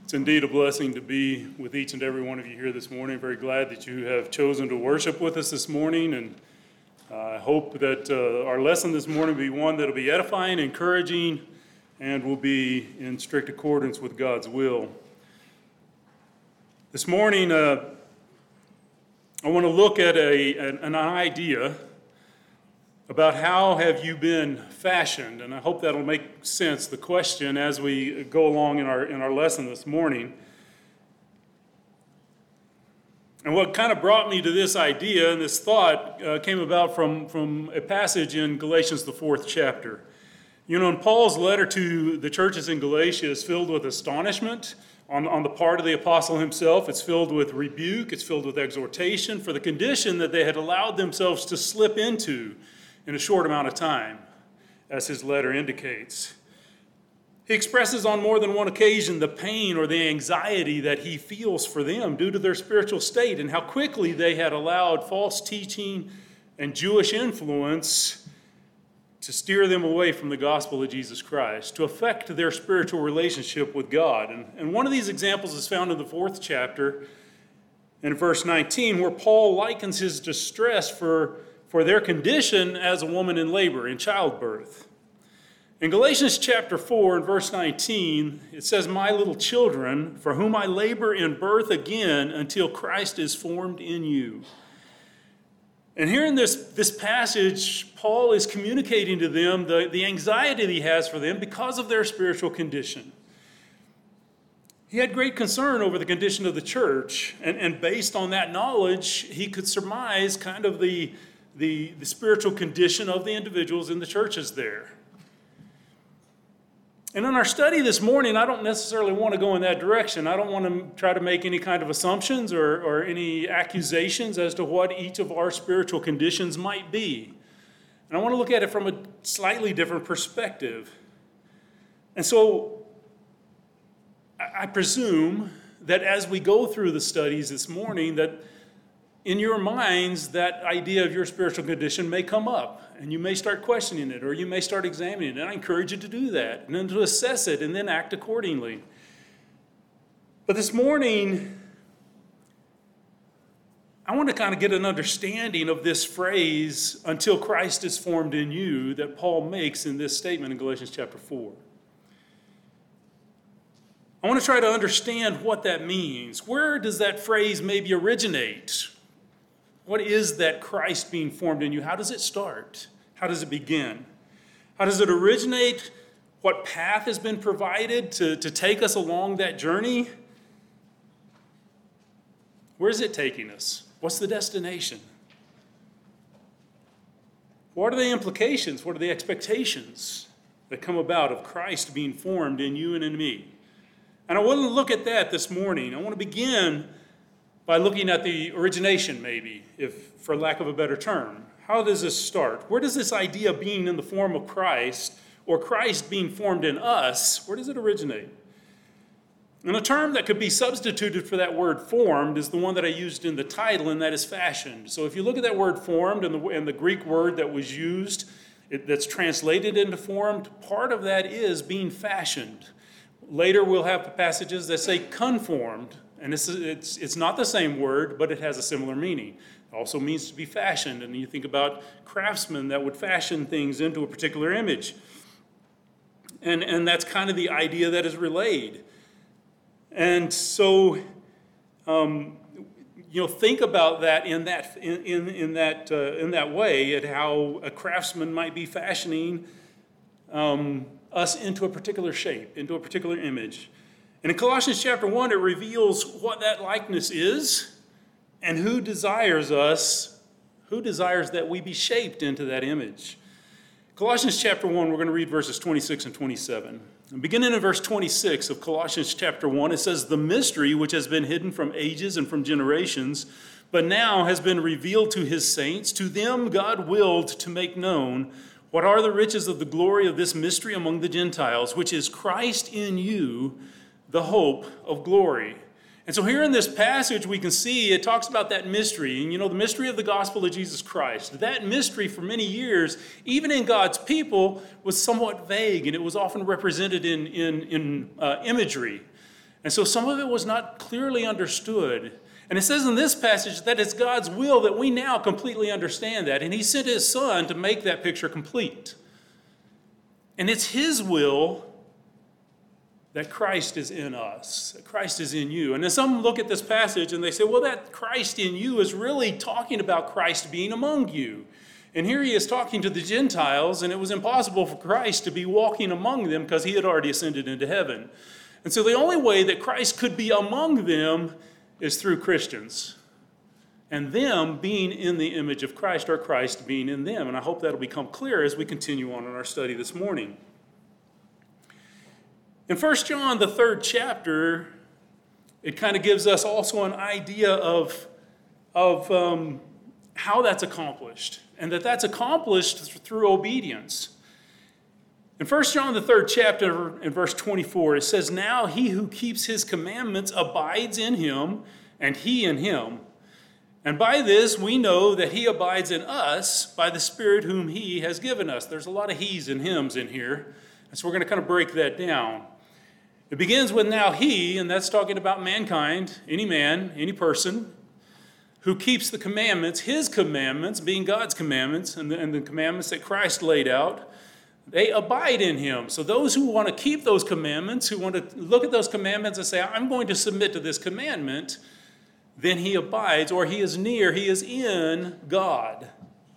It's indeed a blessing to be with each and every one of you here this morning. Very glad that you have chosen to worship with us this morning, and I hope that our lesson this morning will be one that will be edifying, encouraging, and will be in strict accordance with God's will. This morning, I want to look at an idea about how have you been fashioned, and I hope that'll make sense, the question, as we go along in our lesson this morning. And what kind of brought me to this idea and this thought came about from a passage in Galatians, the 4th chapter. You know, in Paul's letter to the churches in Galatia is filled with astonishment on the part of the apostle himself. It's filled with rebuke, it's filled with exhortation for the condition that they had allowed themselves to slip into in a short amount of time, as his letter indicates. He expresses on more than one occasion the pain or the anxiety that he feels for them due to their spiritual state and how quickly they had allowed false teaching and Jewish influence to steer them away from the gospel of Jesus Christ, to affect their spiritual relationship with God. And one of these examples is found in the 4th chapter in verse 19, where Paul likens his distress for their condition as a woman in labor, in childbirth. In Galatians chapter 4 and verse 19, it says, "My little children, for whom I labor in birth again until Christ is formed in you." And here in this passage, Paul is communicating to them the anxiety that he has for them because of their spiritual condition. He had great concern over the condition of the church, and based on that knowledge, he could surmise kind of the spiritual condition of the individuals in the churches there. And in our study this morning, I don't necessarily want to go in that direction. I don't want to try to make any kind of assumptions or any accusations as to what each of our spiritual conditions might be. And I want to look at it from a slightly different perspective. And so I presume that as we go through the studies this morning, that in your minds, that idea of your spiritual condition may come up, and you may start questioning it, or you may start examining it. And I encourage you to do that, and then to assess it, and then act accordingly. But this morning, I want to kind of get an understanding of this phrase, "until Christ is formed in you," that Paul makes in this statement in Galatians chapter 4. I want to try to understand what that means. Where does that phrase maybe originate? What is that Christ being formed in you? How does it start? How does it begin? How does it originate? What path has been provided to take us along that journey? Where is it taking us? What's the destination? What are the implications? What are the expectations that come about of Christ being formed in you and in me? And I want to look at that this morning. I want to begin by looking at the origination, maybe, if for lack of a better term. How does this start? Where does this idea of being in the form of Christ, or Christ being formed in us, where does it originate? And a term that could be substituted for that word formed is the one that I used in the title, and that is fashioned. So if you look at that word formed and the Greek word that was used, that's translated into formed, part of that is being fashioned. Later we'll have passages that say conformed. And it's not the same word, but it has a similar meaning. It also means to be fashioned. And you think about craftsmen that would fashion things into a particular image. And that's kind of the idea that is relayed. And so, think about that in that way, at how a craftsman might be fashioning us into a particular shape, into a particular image. And in Colossians chapter 1, it reveals what that likeness is and who desires that we be shaped into that image. Colossians chapter 1, we're going to read verses 26 and 27. And beginning in verse 26 of Colossians chapter 1, it says, "The mystery which has been hidden from ages and from generations, but now has been revealed to his saints. To them God willed to make known what are the riches of the glory of this mystery among the Gentiles, which is Christ in you, the hope of glory." And so here in this passage, we can see it talks about that mystery. And the mystery of the gospel of Jesus Christ. That mystery for many years, even in God's people, was somewhat vague. And it was often represented in imagery. And so some of it was not clearly understood. And it says in this passage that it's God's will that we now completely understand that. And he sent his Son to make that picture complete. And it's his will that Christ is in us, that Christ is in you. And then some look at this passage and they say, well, that Christ in you is really talking about Christ being among you. And here he is talking to the Gentiles, and it was impossible for Christ to be walking among them because he had already ascended into heaven. And so the only way that Christ could be among them is through Christians, and them being in the image of Christ, or Christ being in them. And I hope that'll become clear as we continue on in our study this morning. In 1 John, the 3rd chapter, it kind of gives us also an idea of how that's accomplished, and that's accomplished through obedience. In 1 John, the 3rd chapter, in verse 24, it says, now he who keeps his commandments abides in him, and he in him. And by this we know that he abides in us by the Spirit whom he has given us. There's a lot of he's and hims in here, and so we're going to kind of break that down. It begins with now he, and that's talking about mankind, any man, any person, who keeps the commandments, his commandments, being God's commandments, and the commandments that Christ laid out, they abide in him. So those who want to keep those commandments, who want to look at those commandments and say, I'm going to submit to this commandment, then he abides, or he is near, he is in God.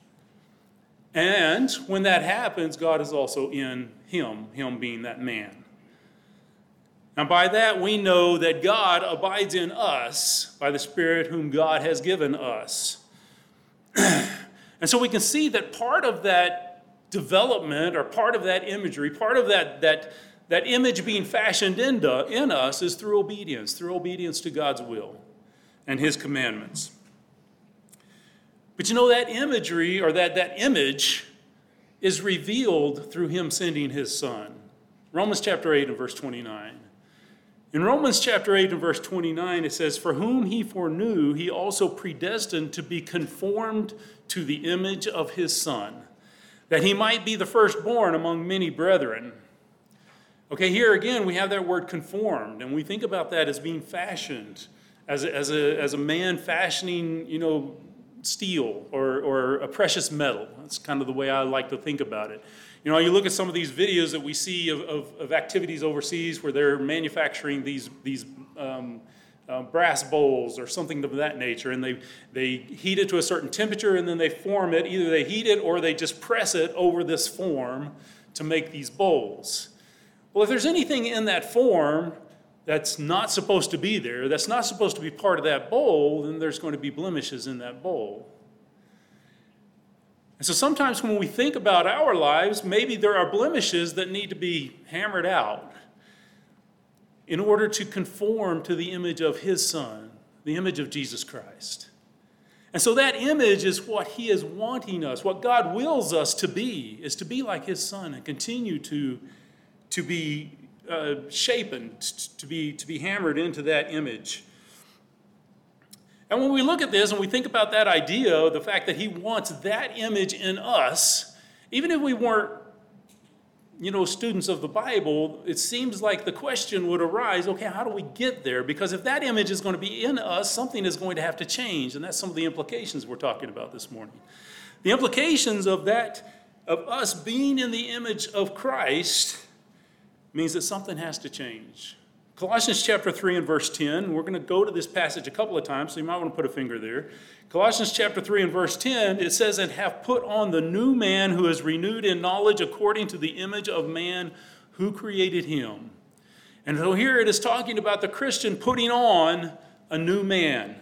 And when that happens, God is also in him being that man. And by that we know that God abides in us by the Spirit whom God has given us. And so we can see that part of that development, or part of that imagery, part of that image being fashioned in us is through obedience to God's will and his commandments. But you know, that imagery, or that image, is revealed through him sending his Son. Romans chapter 8 and verse 29. In Romans chapter 8 and verse 29, it says, for whom he foreknew, he also predestined to be conformed to the image of his Son, that he might be the firstborn among many brethren. Okay, here again, we have that word conformed, and we think about that as being fashioned, as a man fashioning, steel or a precious metal. That's kind of the way I like to think about it. You look at some of these videos that we see of activities overseas where they're manufacturing these brass bowls or something of that nature, and they heat it to a certain temperature, and then they form it. Either they heat it or they just press it over this form to make these bowls. Well, if there's anything in that form that's not supposed to be there, that's not supposed to be part of that bowl, then there's going to be blemishes in that bowl. And so sometimes when we think about our lives, maybe there are blemishes that need to be hammered out in order to conform to the image of his Son, the image of Jesus Christ. And so that image is what he is wanting us, what God wills us to be, is to be like his Son and continue to be shapen, to be hammered into that image. And when we look at this and we think about that idea, the fact that he wants that image in us, even if we weren't, students of the Bible, it seems like the question would arise, okay, how do we get there? Because if that image is going to be in us, something is going to have to change. And that's some of the implications we're talking about this morning. The implications of us being in the image of Christ means that something has to change. Colossians chapter 3 and verse 10, we're going to go to this passage a couple of times, so you might want to put a finger there. Colossians chapter 3 and verse 10, it says, and have put on the new man who is renewed in knowledge according to the image of man who created him. And so here it is talking about the Christian putting on a new man.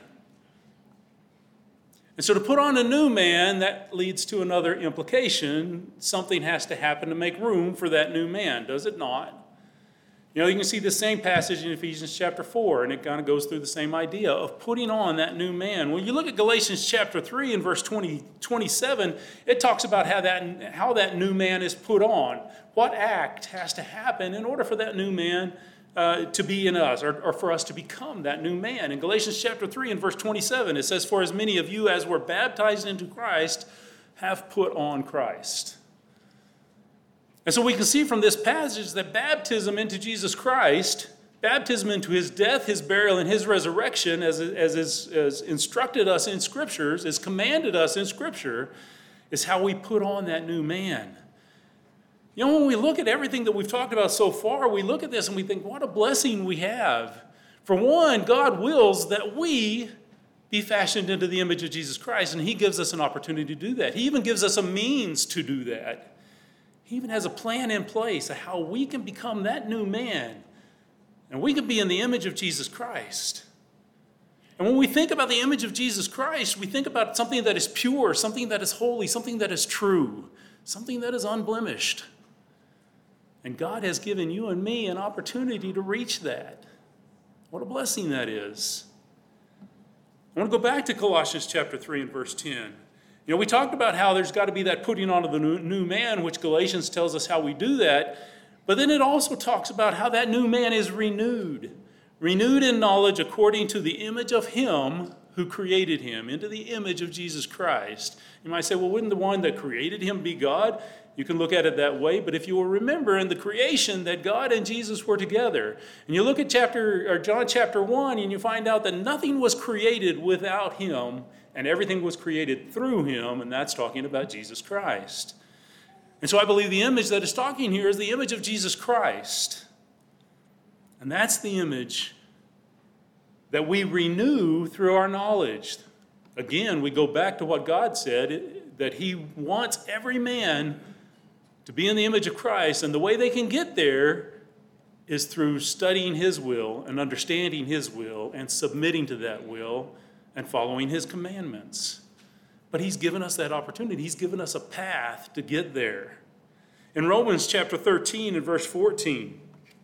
And so to put on a new man, that leads to another implication. Something has to happen to make room for that new man, does it not? You can see the same passage in Ephesians chapter 4, and it kind of goes through the same idea of putting on that new man. When you look at Galatians chapter 3 and verse 27, it talks about how that new man is put on. What act has to happen in order for that new man to be in us, or for us to become that new man. In Galatians chapter 3 and verse 27, it says, for as many of you as were baptized into Christ have put on Christ. And so we can see from this passage that baptism into Jesus Christ baptism into his death, his burial, and his resurrection, as instructed us in Scriptures, as commanded us in Scripture, is how we put on that new man. You know, when we look at everything that we've talked about so far, we look at this and we think, what a blessing we have. For one, God wills that we be fashioned into the image of Jesus Christ, and he gives us an opportunity to do that. He even gives us a means to do that. He even has a plan in place of how we can become that new man, and we can be in the image of Jesus Christ. And when we think about the image of Jesus Christ, we think about something that is pure, something that is holy, something that is true, something that is unblemished. And God has given you and me an opportunity to reach that. What a blessing that is. I want to go back to Colossians chapter 3 and verse 10. You know, we talked about how there's got to be that putting on of the new man, which Galatians tells us how we do that. But then it also talks about how that new man is renewed. Renewed in knowledge according to the image of him who created him, into the image of Jesus Christ. You might say, well, wouldn't the one that created him be God? You can look at it that way, but if you will remember in the creation that God and Jesus were together, and you look at John chapter 1, and you find out that nothing was created without him, and everything was created through him, and that's talking about Jesus Christ. And so I believe the image that is talking here is the image of Jesus Christ. And that's the image that we renew through our knowledge. Again, we go back to what God said, that he wants every man to be in the image of Christ, and the way they can get there is through studying his will and understanding his will and submitting to that will and following his commandments. But he's given us that opportunity. He's given us a path to get there. In Romans chapter 13 and verse 14,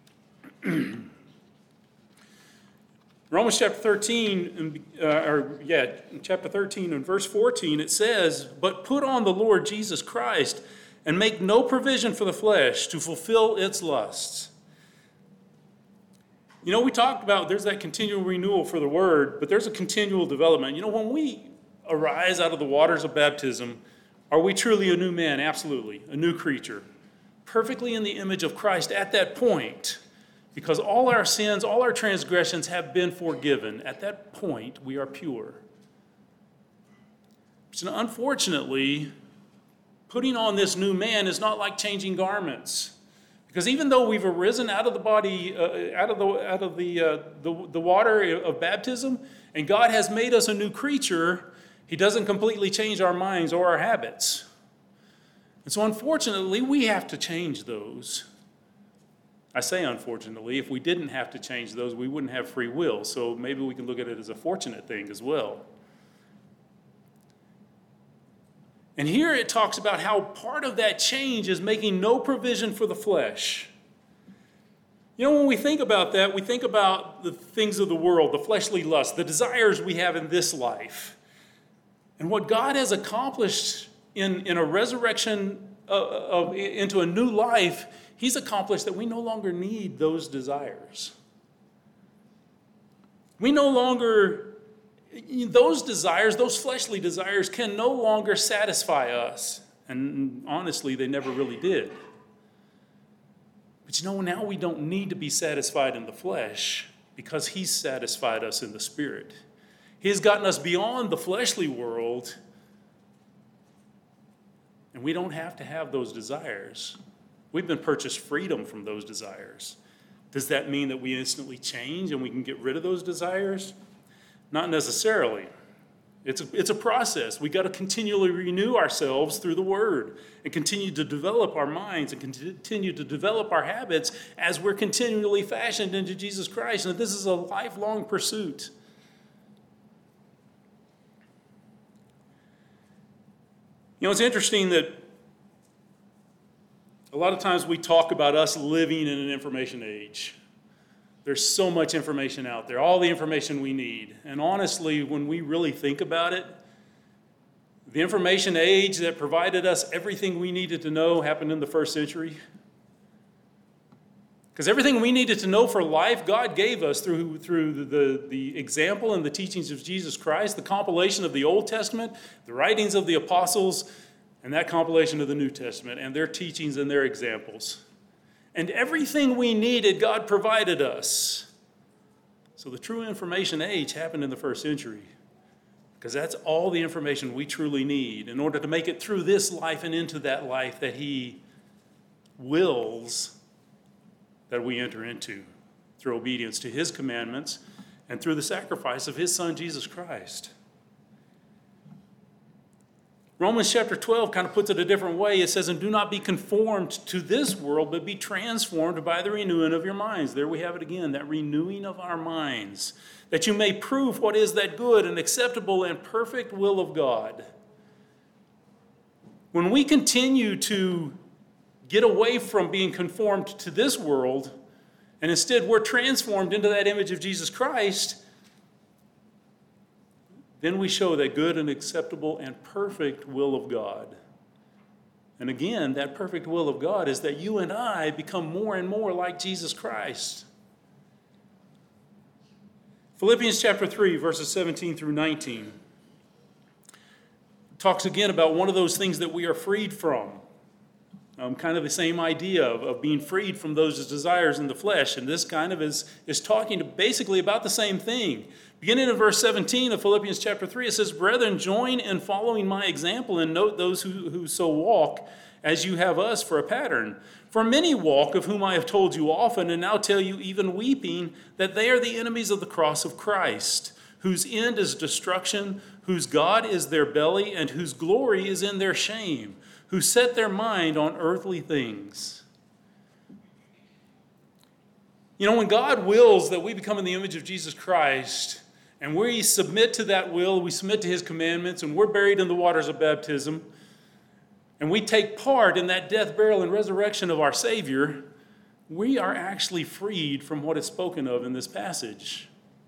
Romans chapter 13, chapter 13 and verse 14, it says, "But put on the Lord Jesus Christ, and make no provision for the flesh to fulfill its lusts." You know, we talked about there's that continual renewal for the word, but there's a continual development. You know, when we arise out of the waters of baptism, are we truly a new man? Absolutely, a new creature, perfectly in the image of Christ at that point, because all our sins, all our transgressions have been forgiven. At that point, we are pure. But unfortunately, putting on this new man is not like changing garments, because even though we've arisen out of the body, out of the water of baptism, and God has made us a new creature, he doesn't completely change our minds or our habits. And so unfortunately, we have to change those. I say unfortunately. If we didn't have to change those, we wouldn't have free will. So maybe we can look at it as a fortunate thing as well. And here it talks about how part of that change is making no provision for the flesh. You know, when we think about that, we think about the things of the world, the fleshly lust, the desires we have in this life. And what God has accomplished in a resurrection into a new life, he's accomplished that we no longer need those desires. We no longer... Those desires, those fleshly desires, can no longer satisfy us. And honestly, they never really did. But you know, now we don't need to be satisfied in the flesh because he's satisfied us in the spirit. He has gotten us beyond the fleshly world, and we don't have to have those desires. We've been purchased freedom from those desires. Does that mean that we instantly change and we can get rid of those desires? Not necessarily. It's a process. We got to continually renew ourselves through the Word and continue to develop our minds and continue to develop our habits as we're continually fashioned into Jesus Christ. And this is a lifelong pursuit. You know, it's interesting that a lot of times we talk about us living in an information age. There's so much information out there, all the information we need. And honestly, when we really think about it, the information age that provided us everything we needed to know happened in the first century. Because everything we needed to know for life, God gave us through the example and the teachings of Jesus Christ, the compilation of the Old Testament, the writings of the apostles, and that compilation of the New Testament, and their teachings and their examples. And everything we needed, God provided us. So the true information age happened in the first century, because that's all the information we truly need in order to make it through this life and into that life that he wills that we enter into through obedience to his commandments and through the sacrifice of his Son, Jesus Christ. Romans chapter 12 kind of puts it a different way. It says, and do not be conformed to this world, but be transformed by the renewing of your minds. There we have it again, that renewing of our minds, that you may prove what is that good and acceptable and perfect will of God. When we continue to get away from being conformed to this world, and instead we're transformed into that image of Jesus Christ, then we show that good and acceptable and perfect will of God. And again, that perfect will of God is that you and I become more and more like Jesus Christ. Philippians chapter 3, verses 17 through 19 talks again about one of those things that we are freed from. Kind of the same idea of being freed from those desires in the flesh. And this kind of is talking basically about the same thing. Beginning in verse 17 of Philippians chapter 3, it says, brethren, join in following my example and note those who so walk as you have us for a pattern. For many walk, of whom I have told you often, and now tell you even weeping, that they are the enemies of the cross of Christ, whose end is destruction, whose God is their belly, and whose glory is in their shame, who set their mind on earthly things. You know, when God wills that we become in the image of Jesus Christ, and we submit to that will, we submit to his commandments, and we're buried in the waters of baptism, and we take part in that death, burial, and resurrection of our Savior, we are actually freed from what is spoken of in this passage.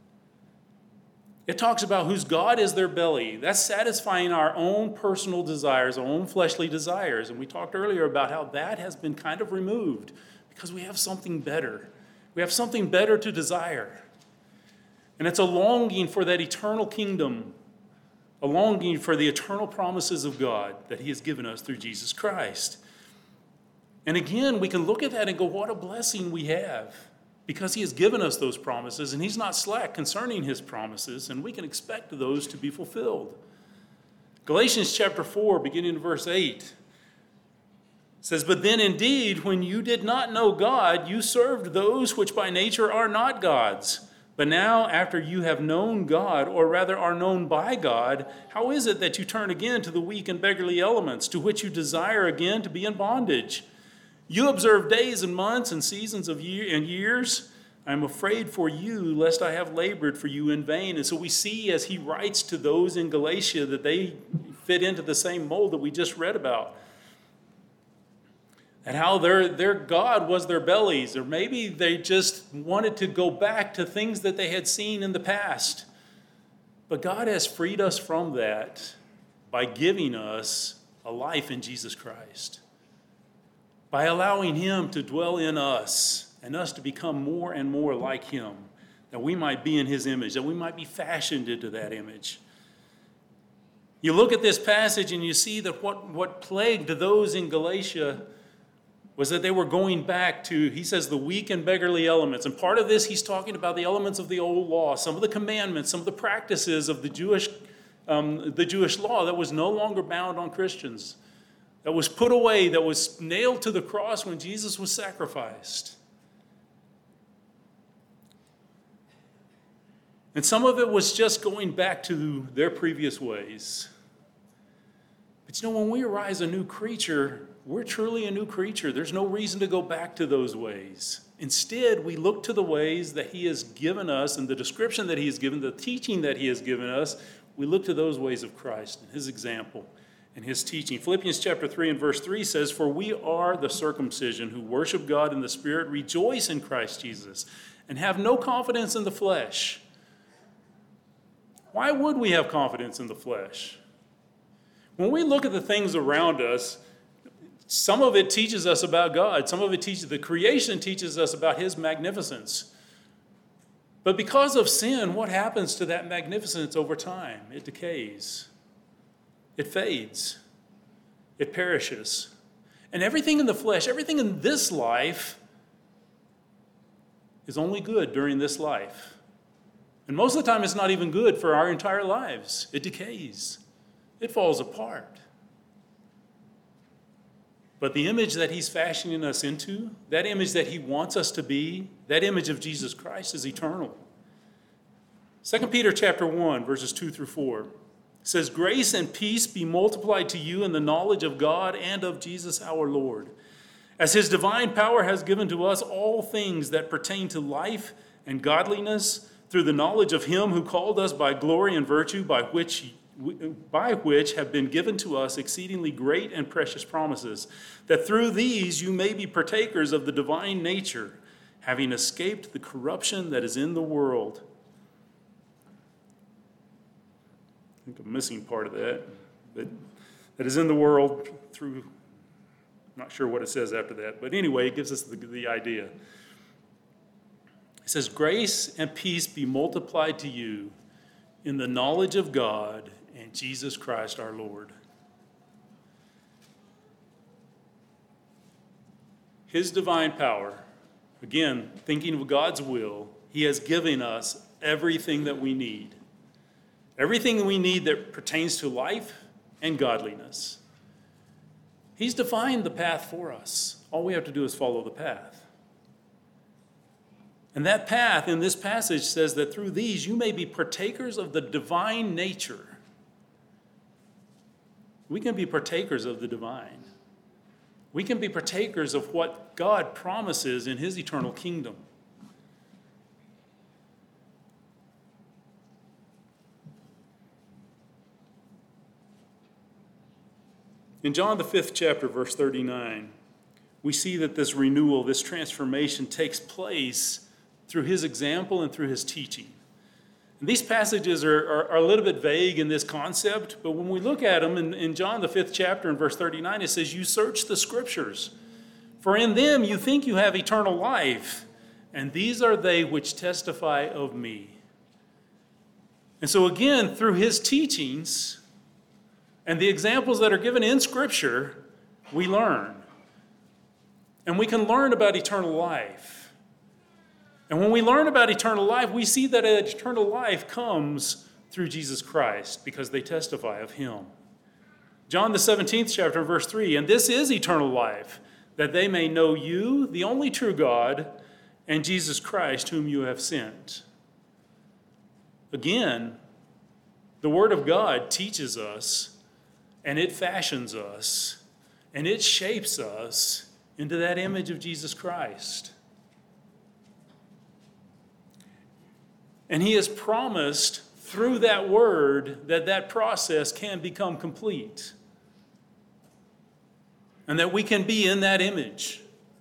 It talks about whose God is their belly. That's satisfying our own personal desires, our own fleshly desires. And we talked earlier about how that has been kind of removed because we have something better. We have something better to desire. And it's a longing for that eternal kingdom, a longing for the eternal promises of God that he has given us through Jesus Christ. And again, we can look at that and go, what a blessing we have, because he has given us those promises, and he's not slack concerning his promises, and we can expect those to be fulfilled. Galatians chapter 4, beginning in verse 8, says, but then indeed, when you did not know God, you served those which by nature are not gods. But now, after you have known God, or rather are known by God, how is it that you turn again to the weak and beggarly elements, to which you desire again to be in bondage? You observe days and months and seasons of years. I am afraid for you, lest I have labored for you in vain. And so we see as he writes to those in Galatia that they fit into the same mold that we just read about. And how their God was their bellies, or maybe they just wanted to go back to things that they had seen in the past. But God has freed us from that by giving us a life in Jesus Christ, by allowing him to dwell in us and us to become more and more like him, that we might be in his image, that we might be fashioned into that image. You look at this passage and you see that what plagued those in Galatia was that they were going back to, he says, the weak and beggarly elements. And part of this, he's talking about the elements of the old law, some of the commandments, some of the practices of the Jewish law that was no longer bound on Christians, that was put away, that was nailed to the cross when Jesus was sacrificed. And some of it was just going back to their previous ways. But you know, when we arise a new creature, we're truly a new creature. There's no reason to go back to those ways. Instead, we look to the ways that he has given us and the description that he has given, the teaching that he has given us. We look to those ways of Christ and his example and his teaching. Philippians chapter 3 and verse 3 says, for we are the circumcision who worship God in the Spirit, rejoice in Christ Jesus, and have no confidence in the flesh. Why would we have confidence in the flesh? When we look at the things around us, some of it teaches us about God. Some of it the creation teaches us about his magnificence. But because of sin, what happens to that magnificence over time? It decays. It fades. It perishes. And everything in the flesh, everything in this life is only good during this life. And most of the time, it's not even good for our entire lives. It decays. It falls apart. But the image that he's fashioning us into, that image that he wants us to be, that image of Jesus Christ is eternal. 2 Peter chapter 1, verses 2 through 4 says, "Grace and peace be multiplied to you in the knowledge of God and of Jesus our Lord, as his divine power has given to us all things that pertain to life and godliness, through the knowledge of him who called us by glory and virtue, by which have been given to us exceedingly great and precious promises, that through these you may be partakers of the divine nature, having escaped the corruption that is in the world." I think I'm missing part of that. That is in the world through, I'm not sure what it says after that, but anyway, it gives us the idea. It says, "Grace and peace be multiplied to you in the knowledge of God and Jesus Christ our Lord." His divine power, again, thinking of God's will, he has given us everything that we need. Everything we need that pertains to life and godliness. He's defined the path for us. All we have to do is follow the path. And that path in this passage says that through these you may be partakers of the divine nature. We can be partakers of the divine. We can be partakers of what God promises in his eternal kingdom. In John the 5th chapter, verse 39, we see that this renewal, this transformation takes place through his example and through his teaching. And these passages are a little bit vague in this concept, but when we look at them in John the 5th chapter and verse 39, it says, "You search the scriptures, for in them you think you have eternal life, and these are they which testify of me." And so again, through his teachings and the examples that are given in Scripture, we learn. And we can learn about eternal life. And when we learn about eternal life, we see that eternal life comes through Jesus Christ because they testify of him. John the 17th chapter, verse 3, "And this is eternal life, that they may know you, the only true God, and Jesus Christ, whom you have sent." Again, the Word of God teaches us, and it fashions us, and it shapes us into that image of Jesus Christ. And he has promised through that word that that process can become complete, and that we can be in that image.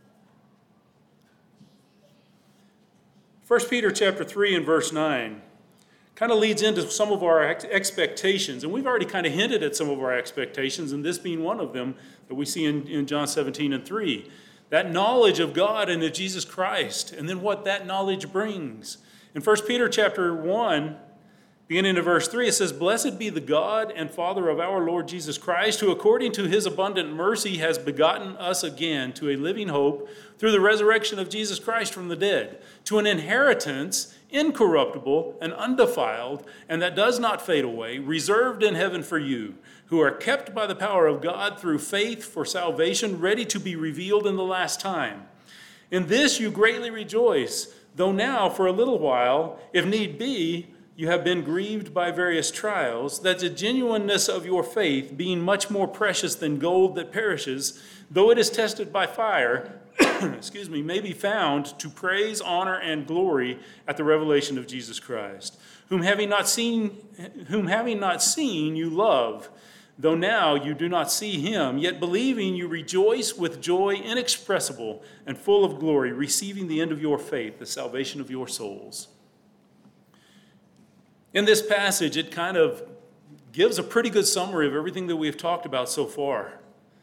1 Peter chapter 3 and verse 9 kind of leads into some of our expectations. And we've already kind of hinted at some of our expectations, and this being one of them that we see in John 17 and 3. That knowledge of God and of Jesus Christ, and then what that knowledge brings. In 1 Peter chapter 1, beginning in verse 3, it says, "Blessed be the God and Father of our Lord Jesus Christ, who according to his abundant mercy has begotten us again to a living hope through the resurrection of Jesus Christ from the dead, to an inheritance incorruptible and undefiled, and that does not fade away, reserved in heaven for you, who are kept by the power of God through faith for salvation, ready to be revealed in the last time. In this you greatly rejoice, though now for a little while, if need be, you have been grieved by various trials, that the genuineness of your faith, being much more precious than gold that perishes, though it is tested by fire, may be found to praise, honor, and glory at the revelation of Jesus Christ, whom having not seen you love, though now you do not see him, yet believing you rejoice with joy inexpressible and full of glory, receiving the end of your faith, the salvation of your souls." In this passage, it kind of gives a pretty good summary of everything that we've talked about so far.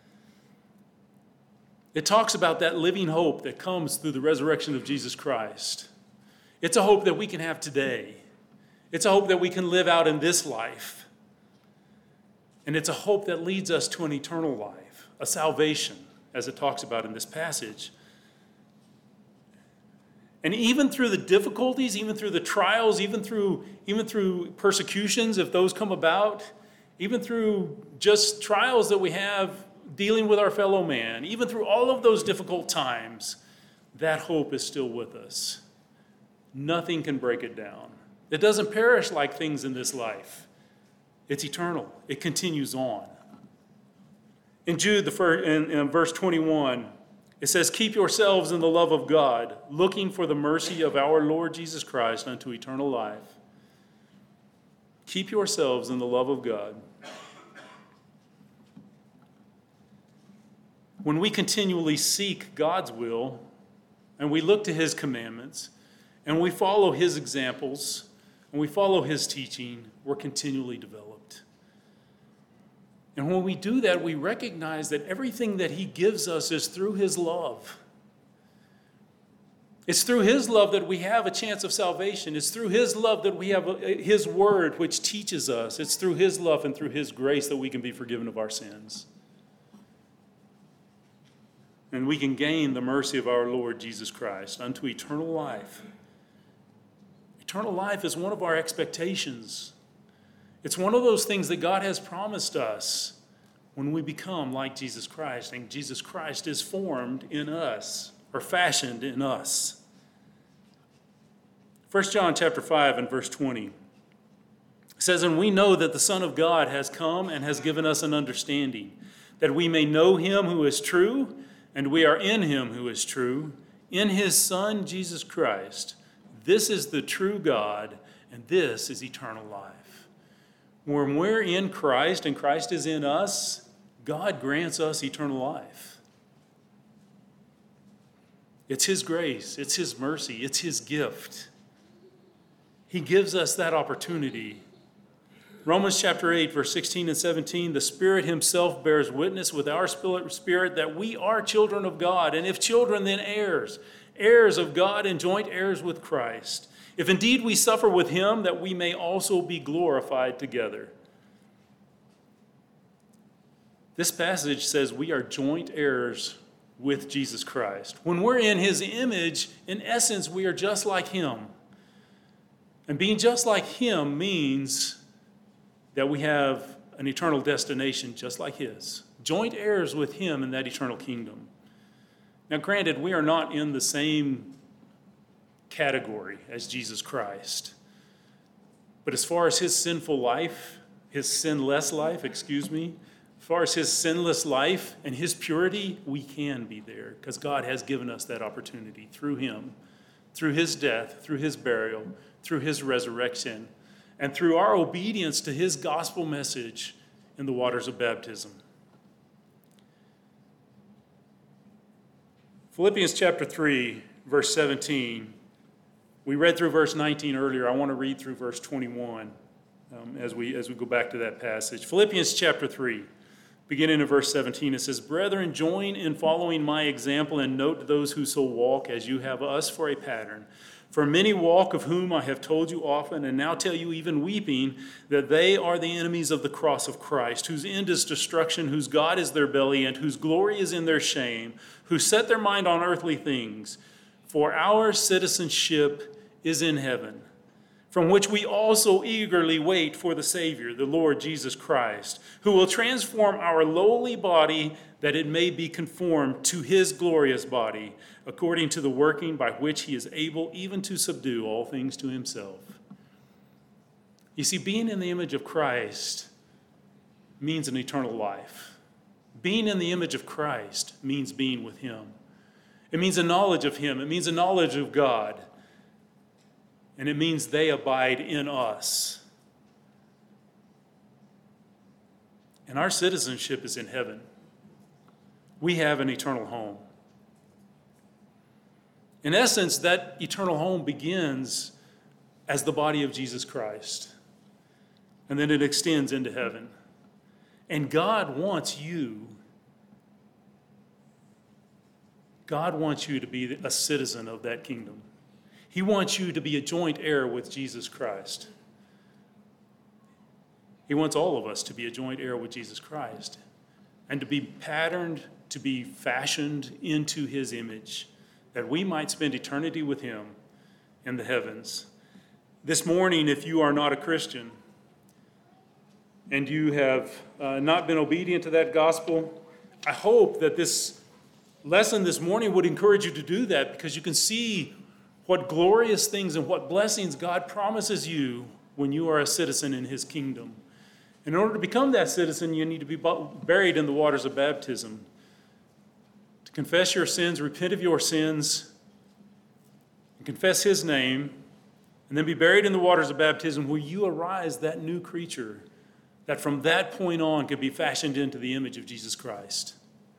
It talks about that living hope that comes through the resurrection of Jesus Christ. It's a hope that we can have today. It's a hope that we can live out in this life. And it's a hope that leads us to an eternal life, a salvation, as it talks about in this passage. And even through the difficulties, even through the trials, even through persecutions, if those come about, even through just trials that we have dealing with our fellow man, even through all of those difficult times, that hope is still with us. Nothing can break it down. It doesn't perish like things in this life. It's eternal. It continues on. In Jude, in verse 21, it says, "Keep yourselves in the love of God, looking for the mercy of our Lord Jesus Christ unto eternal life." Keep yourselves in the love of God. When we continually seek God's will, and we look to his commandments, and we follow his examples, and we follow his teaching, we're continually developed. And when we do that, we recognize that everything that he gives us is through his love. It's through his love that we have a chance of salvation. It's through his love that we have his word, which teaches us. It's through his love and through his grace that we can be forgiven of our sins. And we can gain the mercy of our Lord Jesus Christ unto eternal life. Eternal life is one of our expectations. It's one of those things that God has promised us when we become like Jesus Christ, and Jesus Christ is formed in us, or fashioned in us. 1 John chapter 5 and verse 20 says, "And we know that the Son of God has come and has given us an understanding, that we may know him who is true, and we are in him who is true, in his Son Jesus Christ. This is the true God, and this is eternal life." When we're in Christ and Christ is in us, God grants us eternal life. It's his grace, it's his mercy, it's his gift. He gives us that opportunity. Romans chapter 8, verse 16 and 17, "The Spirit himself bears witness with our spirit that we are children of God, and if children, then heirs, heirs of God and joint heirs with Christ. If indeed we suffer with him, that we may also be glorified together." This passage says we are joint heirs with Jesus Christ. When we're in his image, in essence, we are just like him. And being just like him means that we have an eternal destination just like his. Joint heirs with him in that eternal kingdom. Now, granted, we are not in the same category as Jesus Christ. But as far as his sinful life, his sinless life, as far as his sinless life and his purity, we can be there because God has given us that opportunity through him, through his death, through his burial, through his resurrection, and through our obedience to his gospel message in the waters of baptism. Philippians chapter 3, verse 17. We read through verse 19 earlier. I want to read through verse 21 as we go back to that passage. Philippians chapter 3, beginning in verse 17, it says, "Brethren, join in following my example and note those who so walk as you have us for a pattern. For many walk, of whom I have told you often, and now tell you even weeping, that they are the enemies of the cross of Christ, whose end is destruction, whose God is their belly, and whose glory is in their shame, who set their mind on earthly things. For our citizenship is in heaven, from which we also eagerly wait for the Savior, the Lord Jesus Christ, who will transform our lowly body that it may be conformed to his glorious body, according to the working by which he is able even to subdue all things to himself." You see, being in the image of Christ means an eternal life. Being in the image of Christ means being with him. It means a knowledge of him. It means a knowledge of God. And it means they abide in us. And our citizenship is in heaven. We have an eternal home. In essence, that eternal home begins as the body of Jesus Christ. And then it extends into heaven. And God wants you to be a citizen of that kingdom. He wants you to be a joint heir with Jesus Christ. He wants all of us to be a joint heir with Jesus Christ and to be patterned, to be fashioned into his image, that we might spend eternity with him in the heavens. This morning, if you are not a Christian and you have not been obedient to that gospel, I hope that this lesson this morning would encourage you to do that, because you can see what glorious things and what blessings God promises you when you are a citizen in his kingdom. In order to become that citizen, you need to be buried in the waters of baptism, to confess your sins, repent of your sins, and confess his name, and then be buried in the waters of baptism, where you arise that new creature that from that point on can be fashioned into the image of Jesus Christ.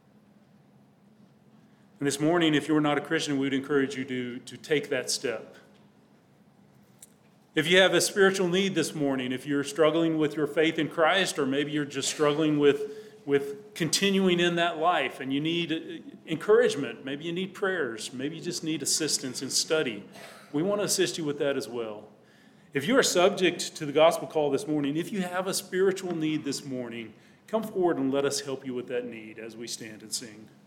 And this morning, if you're not a Christian, we would encourage you to take that step. If you have a spiritual need this morning, if you're struggling with your faith in Christ, or maybe you're just struggling with continuing in that life and you need encouragement, maybe you need prayers, maybe you just need assistance in study, we want to assist you with that as well. If you are subject to the gospel call this morning, if you have a spiritual need this morning, come forward and let us help you with that need as we stand and sing.